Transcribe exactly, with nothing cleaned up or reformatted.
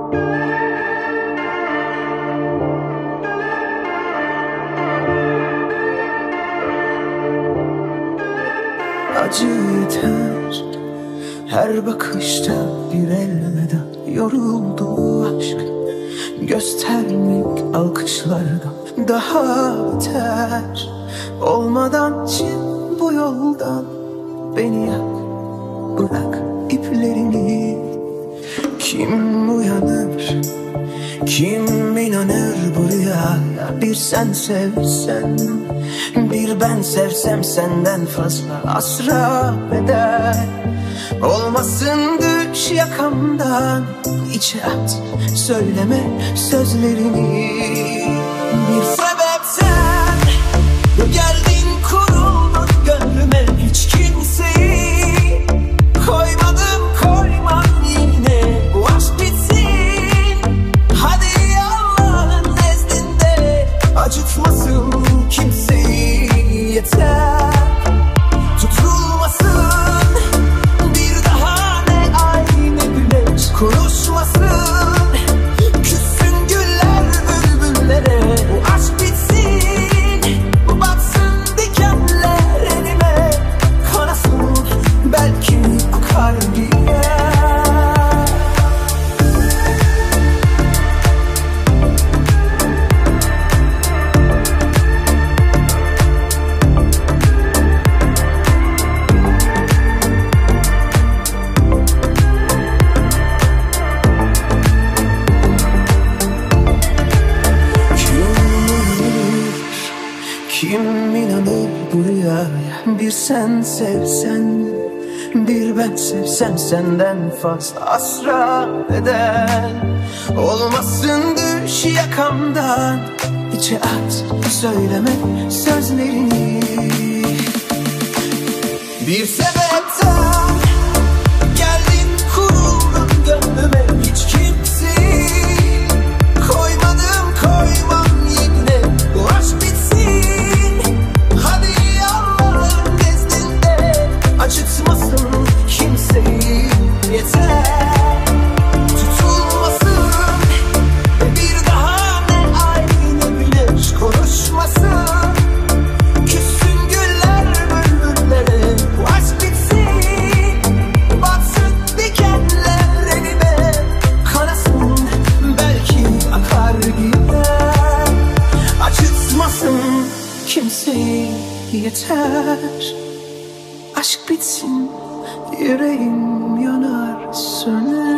Acı yeter her bakışta bir elveda. Yoruldu aşk göstermek alkışlardan daha beter. Olmadan çin bu yoldan beni yak, bırak iplerini. Kim uyanır, kim inanır bu rüyaya? Bir sen sevsen, bir ben sevsem senden fazla asra bedel. Olmasın düş yakamdan, içe at söyleme sözlerini. Bir sebepten geldin kuruldun gönlüme, hiç kimseyi koymadım koymam yine. Bu aşk bitsin hadi Allah'ın nezdinde, acıtmasın kimseyi yeter. Tutulmasın bir daha ne ay ne güneş, konuşmasın küssün güller bülbüllere. Bu aşk bitsin batsın dikenler elime, kanasın belki akar diye. Kim inanır bu rüyaya? Bir sen sevsen, bir ben sevsem senden fazla asra bedel. Olmasın düş yakamdan, içe at söyleme sözlerini. Bir sebepten geldin kuruldun gönlüme, hiç kimseyi koymadım koymam yine. Bu aşk bitsin hadi Allah'ın nezdinde, acıtmasın kimseyi yeter. Tutulmasın bir daha ne ay ne güneş, konuşmasın küssün güller bülbüllere. Bu aşk bitsin batsın dikenler elime, kanasın belki akar gider. Acıtmasın kimseyi yeter. Aşk bitsin yüreğim yanar söner.